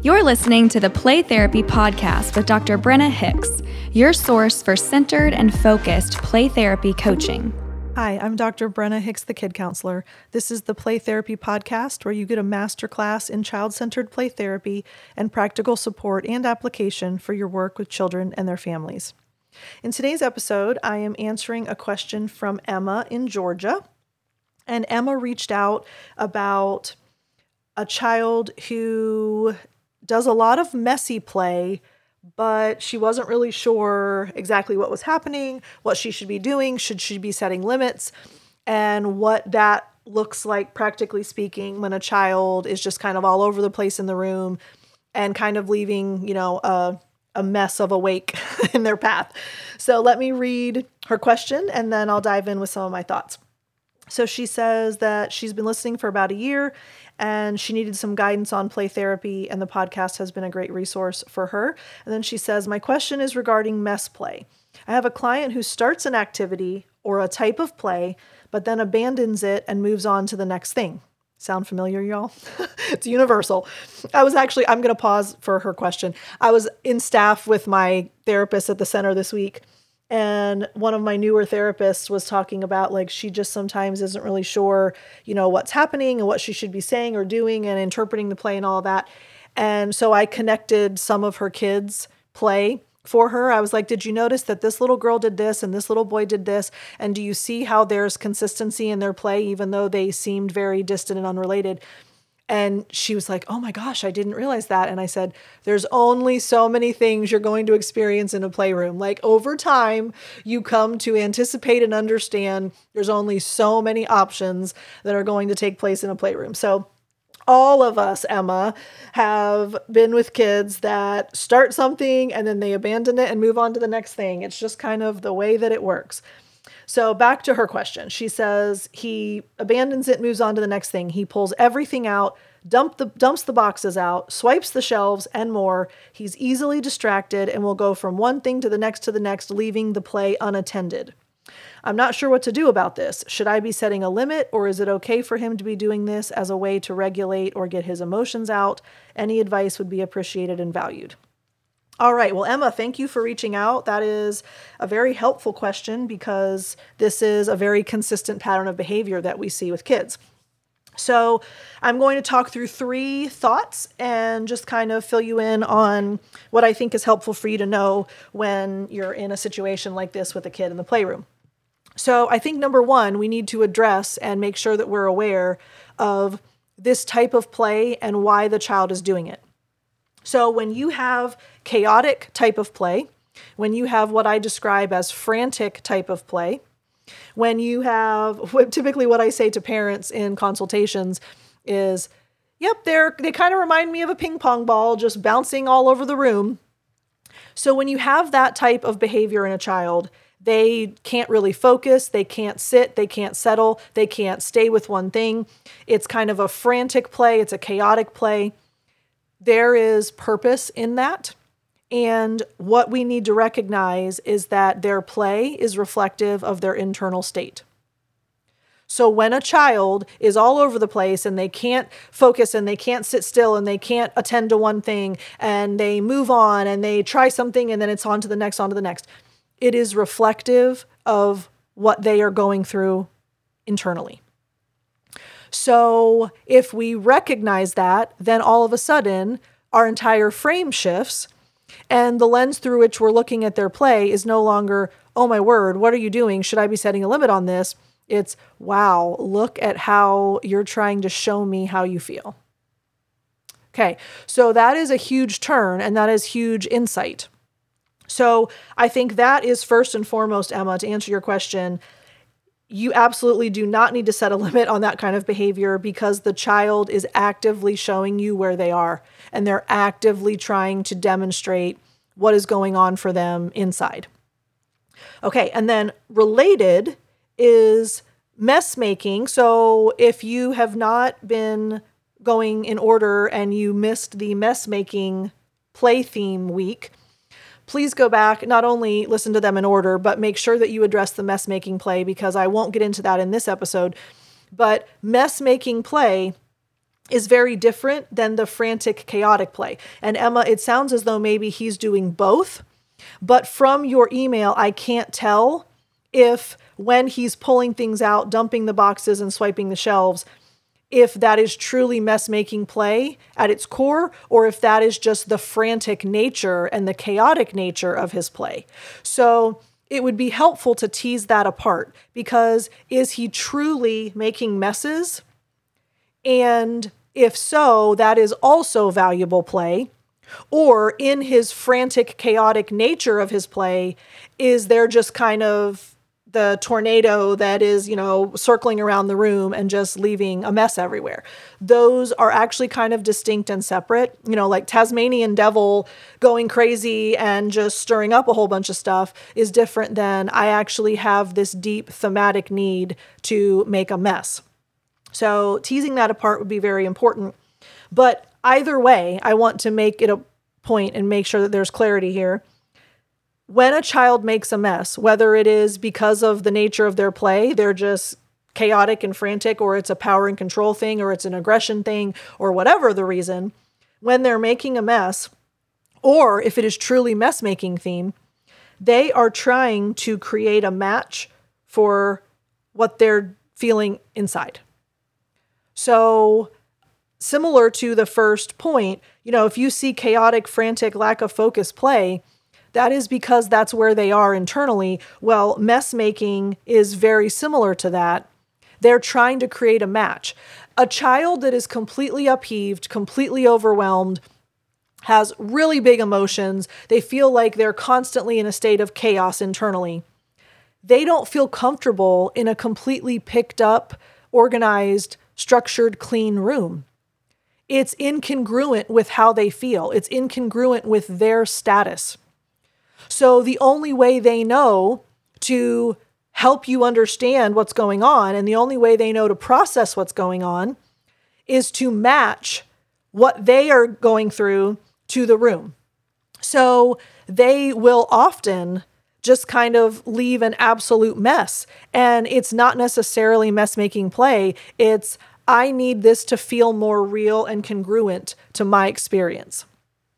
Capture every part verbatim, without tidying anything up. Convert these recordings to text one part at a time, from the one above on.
You're listening to the Play Therapy Podcast with Doctor Brenna Hicks, your source for centered and focused play therapy coaching. Hi, I'm Doctor Brenna Hicks, the Kid Counselor. This is the Play Therapy Podcast, where you get a masterclass in child-centered play therapy and practical support and application for your work with children and their families. In today's episode, I am answering a question from Emma in Georgia. And Emma reached out about a child who does a lot of messy play, but she wasn't really sure exactly what was happening, what she should be doing, should she be setting limits, and what that looks like, practically speaking, when a child is just kind of all over the place in the room and kind of leaving, you know, a, a mess of a wake in their path. So let me read her question, and then I'll dive in with some of my thoughts. So she says that she's been listening for about a year and she needed some guidance on play therapy, and the podcast has been a great resource for her. And then she says, my question is regarding mess play. I have a client who starts an activity or a type of play, but then abandons it and moves on to the next thing. Sound familiar, y'all? It's universal. I was actually, I'm going to pause for her question. I was in staff with my therapist at the center this week, and one of my newer therapists was talking about, like, she just sometimes isn't really sure, you know, what's happening and what she should be saying or doing and interpreting the play and all of that. And so I connected some of her kids' play for her. I was like, did you notice that this little girl did this and this little boy did this? And do you see how there's consistency in their play, even though they seemed very distant and unrelated? And she was like, oh my gosh, I didn't realize that. And I said, there's only so many things you're going to experience in a playroom. Like, over time, you come to anticipate and understand there's only so many options that are going to take place in a playroom. So all of us, Emma, have been with kids that start something and then they abandon it and move on to the next thing. It's just kind of the way that it works. So back to her question. She says he abandons it, moves on to the next thing. He pulls everything out, dump the, dumps the boxes out, swipes the shelves and more. He's easily distracted and will go from one thing to the next to the next, leaving the play unattended. I'm not sure what to do about this. Should I be setting a limit, or is it okay for him to be doing this as a way to regulate or get his emotions out? Any advice would be appreciated and valued. All right. Well, Emma, thank you for reaching out. That is a very helpful question because this is a very consistent pattern of behavior that we see with kids. So I'm going to talk through three thoughts and just kind of fill you in on what I think is helpful for you to know when you're in a situation like this with a kid in the playroom. So I think number one, we need to address and make sure that we're aware of this type of play and why the child is doing it. So when you have chaotic type of play, when you have what I describe as frantic type of play, when you have, typically what I say to parents in consultations is, yep, they're, they kind of remind me of a ping pong ball just bouncing all over the room. So when you have that type of behavior in a child, they can't really focus, they can't sit, they can't settle, they can't stay with one thing. It's kind of a frantic play, it's a chaotic play. There is purpose in that. And what we need to recognize is that their play is reflective of their internal state. So when a child is all over the place and they can't focus and they can't sit still and they can't attend to one thing and they move on and they try something and then it's on to the next, on to the next, it is reflective of what they are going through internally. So if we recognize that, then all of a sudden our entire frame shifts and the lens through which we're looking at their play is no longer, oh my word, what are you doing? Should I be setting a limit on this? It's, wow, look at how you're trying to show me how you feel. Okay, so that is a huge turn and that is huge insight. So I think that is first and foremost, Emma, to answer your question. You absolutely do not need to set a limit on that kind of behavior because the child is actively showing you where they are and they're actively trying to demonstrate what is going on for them inside. Okay, and then related is mess making. So if you have not been going in order and you missed the mess making play theme week, please go back, not only listen to them in order, but make sure that you address the mess making play because I won't get into that in this episode. But mess making play is very different than the frantic, chaotic play. And Emma, it sounds as though maybe he's doing both, but from your email, I can't tell if when he's pulling things out, dumping the boxes and swiping the shelves, if that is truly mess-making play at its core, or if that is just the frantic nature and the chaotic nature of his play. So it would be helpful to tease that apart, because is he truly making messes? And if so, that is also valuable play. Or in his frantic, chaotic nature of his play, is there just kind of the tornado that is, you know, circling around the room and just leaving a mess everywhere? Those are actually kind of distinct and separate. You know, like Tasmanian devil going crazy and just stirring up a whole bunch of stuff is different than I actually have this deep thematic need to make a mess. So teasing that apart would be very important. But either way, I want to make it a point and make sure that there's clarity here. When a child makes a mess, whether it is because of the nature of their play, they're just chaotic and frantic, or it's a power and control thing, or it's an aggression thing, or whatever the reason, when they're making a mess, or if it is truly mess-making theme, they are trying to create a match for what they're feeling inside. So similar to the first point, you know, if you see chaotic, frantic, lack of focus play, that is because that's where they are internally. Well, mess making is very similar to that. They're trying to create a match. A child that is completely upheaved, completely overwhelmed, has really big emotions, they feel like they're constantly in a state of chaos internally. They don't feel comfortable in a completely picked up, organized, structured, clean room. It's incongruent with how they feel. It's incongruent with their status. So the only way they know to help you understand what's going on, and the only way they know to process what's going on, is to match what they are going through to the room. So they will often just kind of leave an absolute mess. And it's not necessarily mess-making play. It's, I need this to feel more real and congruent to my experience.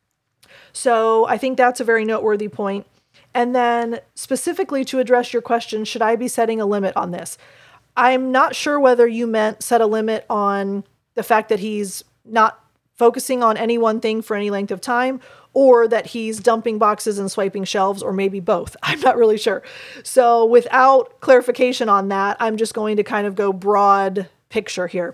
So I think that's a very noteworthy point. And then specifically to address your question, should I be setting a limit on this? I'm not sure whether you meant set a limit on the fact that he's not focusing on any one thing for any length of time, or that he's dumping boxes and swiping shelves, or maybe both. I'm not really sure. So without clarification on that, I'm just going to kind of go broad picture here.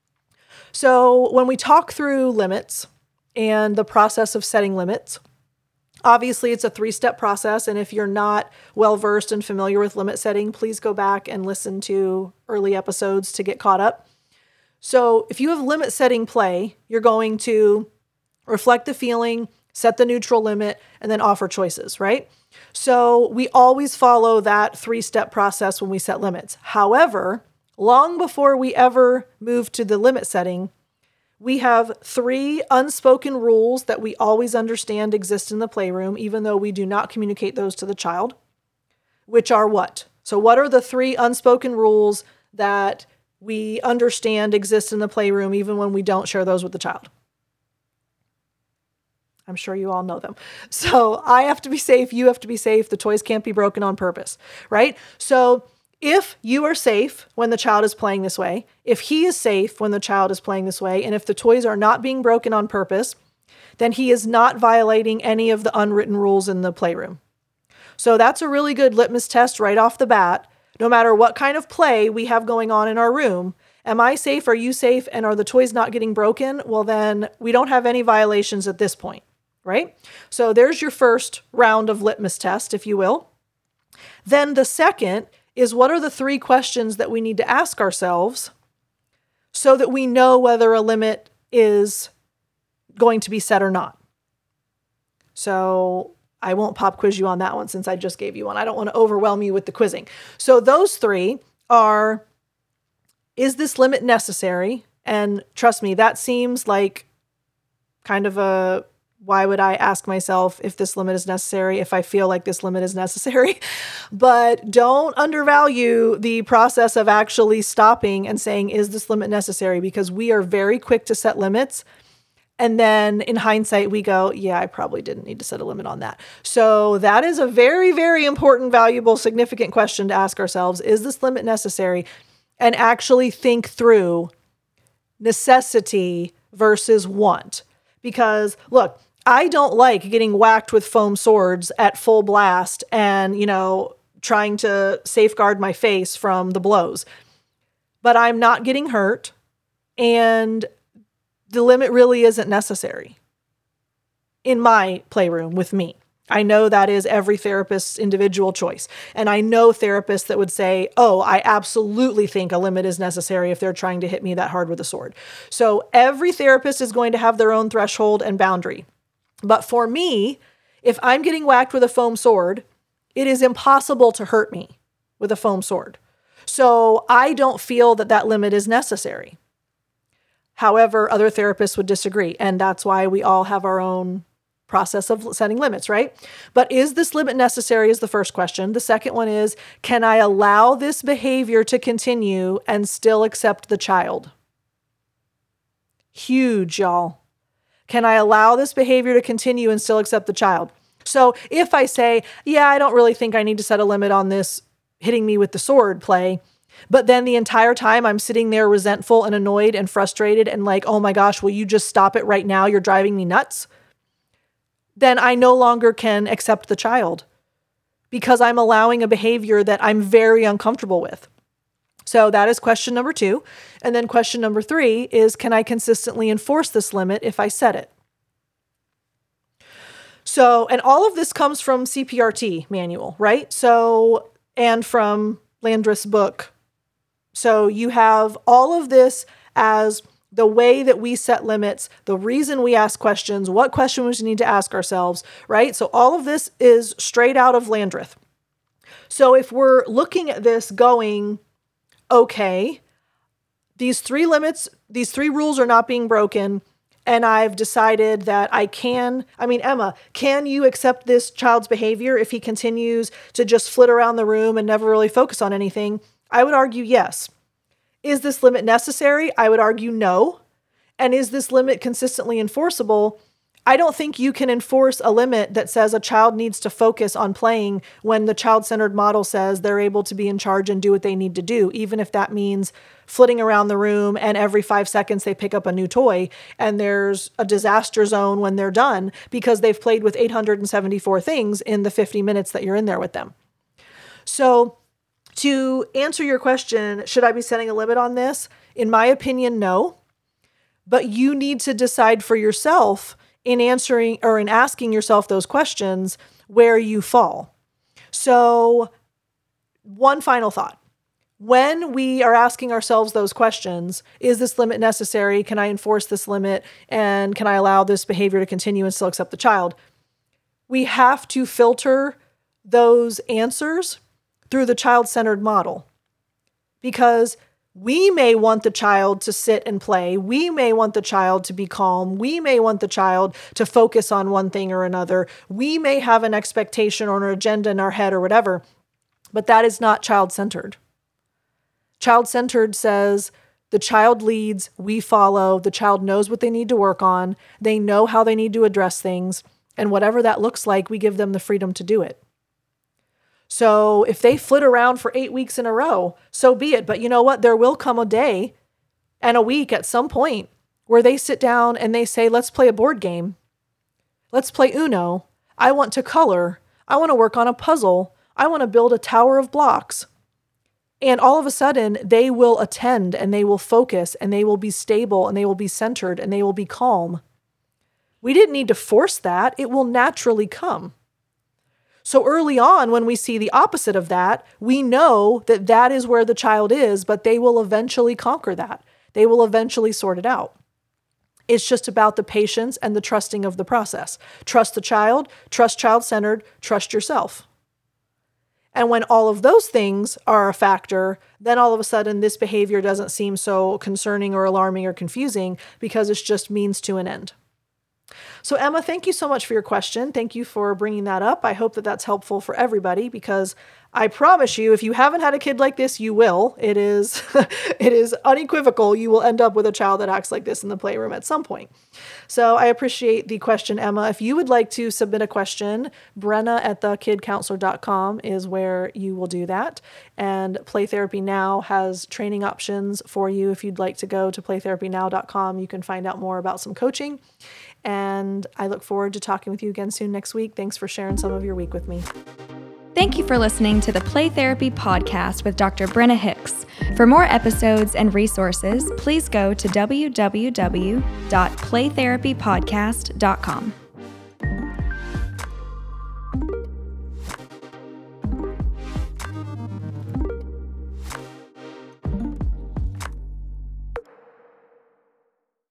So when we talk through limits and the process of setting limits, obviously it's a three-step process. And if you're not well-versed and familiar with limit setting, please go back and listen to early episodes to get caught up. So if you have limit setting play, you're going to reflect the feeling, set the neutral limit, and then offer choices, right? So we always follow that three-step process when we set limits. However, long before we ever move to the limit setting, we have three unspoken rules that we always understand exist in the playroom, even though we do not communicate those to the child, which are what? So what are the three unspoken rules that we understand exist in the playroom, even when we don't share those with the child? I'm sure you all know them. So I have to be safe. You have to be safe. The toys can't be broken on purpose, right? So if you are safe when the child is playing this way, if he is safe when the child is playing this way, and if the toys are not being broken on purpose, then he is not violating any of the unwritten rules in the playroom. So that's a really good litmus test right off the bat. No matter what kind of play we have going on in our room, am I safe? Are you safe? And are the toys not getting broken? Well, then we don't have any violations at this point, right? So there's your first round of litmus test, if you will. Then the second is, what are the three questions that we need to ask ourselves so that we know whether a limit is going to be set or not? So I won't pop quiz you on that one since I just gave you one. I don't want to overwhelm you with the quizzing. So those three are, is this limit necessary? And trust me, that seems like kind of a why would I ask myself if this limit is necessary if I feel like this limit is necessary? But don't undervalue the process of actually stopping and saying, is this limit necessary? Because we are very quick to set limits. And then in hindsight, we go, yeah, I probably didn't need to set a limit on that. So that is a very, very important, valuable, significant question to ask ourselves. Is this limit necessary? And actually think through necessity versus want. Because look, I don't like getting whacked with foam swords at full blast and, you know, trying to safeguard my face from the blows. But I'm not getting hurt. And the limit really isn't necessary in my playroom with me. I know that is every therapist's individual choice. And I know therapists that would say, oh, I absolutely think a limit is necessary if they're trying to hit me that hard with a sword. So every therapist is going to have their own threshold and boundary. But for me, if I'm getting whacked with a foam sword, it is impossible to hurt me with a foam sword. So I don't feel that that limit is necessary. However, other therapists would disagree. And that's why we all have our own process of setting limits, right? But is this limit necessary is the first question. The second one is, can I allow this behavior to continue and still accept the child? Huge, y'all. Can I allow this behavior to continue and still accept the child? So if I say, yeah, I don't really think I need to set a limit on this hitting me with the sword play, but then the entire time I'm sitting there resentful and annoyed and frustrated and like, oh my gosh, will you just stop it right now? You're driving me nuts. Then I no longer can accept the child because I'm allowing a behavior that I'm very uncomfortable with. So that is question number two. And then question number three is, can I consistently enforce this limit if I set it? So, and all of this comes from C P R T manual, right? So, and from Landreth's book. So you have all of this as the way that we set limits, the reason we ask questions, what questions we need to ask ourselves, right? So all of this is straight out of Landreth. So if we're looking at this going, okay, these three limits, these three rules are not being broken, and I've decided that I can, I mean, Emma, can you accept this child's behavior if he continues to just flit around the room and never really focus on anything? I would argue yes. Is this limit necessary? I would argue no. And is this limit consistently enforceable? I don't think you can enforce a limit that says a child needs to focus on playing when the child-centered model says they're able to be in charge and do what they need to do, even if that means flitting around the room and every five seconds they pick up a new toy and there's a disaster zone when they're done because they've played with eight hundred seventy-four things in the fifty minutes that you're in there with them. So to answer your question, should I be setting a limit on this? In my opinion, no. But you need to decide for yourself in answering or in asking yourself those questions where you fall. So one final thought. When we are asking ourselves those questions, is this limit necessary? Can I enforce this limit? And can I allow this behavior to continue and still accept the child? We have to filter those answers through the child-centered model, because we may want the child to sit and play. We may want the child to be calm. We may want the child to focus on one thing or another. We may have an expectation or an agenda in our head or whatever, but that is not child-centered. Child-centered says the child leads, we follow, the child knows what they need to work on, they know how they need to address things, and whatever that looks like, we give them the freedom to do it. So if they flit around for eight weeks in a row, so be it. But you know what? There will come a day and a week at some point where they sit down and they say, let's play a board game. Let's play Uno. I want to color. I want to work on a puzzle. I want to build a tower of blocks. And all of a sudden they will attend and they will focus and they will be stable and they will be centered and they will be calm. We didn't need to force that. It will naturally come. So early on, when we see the opposite of that, we know that that is where the child is, but they will eventually conquer that. They will eventually sort it out. It's just about the patience and the trusting of the process. Trust the child, trust child-centered, trust yourself. And when all of those things are a factor, then all of a sudden this behavior doesn't seem so concerning or alarming or confusing because it's just means to an end. So Emma, thank you so much for your question. Thank you for bringing that up. I hope that that's helpful for everybody, because I promise you, if you haven't had a kid like this, you will. It is, it is unequivocal. You will end up with a child that acts like this in the playroom at some point. So I appreciate the question, Emma. If you would like to submit a question, Brenna at the kid counselor dot com is where you will do that. And Play Therapy Now has training options for you. If you'd like to go to play therapy now dot com, you can find out more about some coaching. And I look forward to talking with you again soon next week. Thanks for sharing some of your week with me. Thank you for listening to the Play Therapy Podcast with Doctor Brenna Hicks. For more episodes and resources, please go to w w w dot play therapy podcast dot com.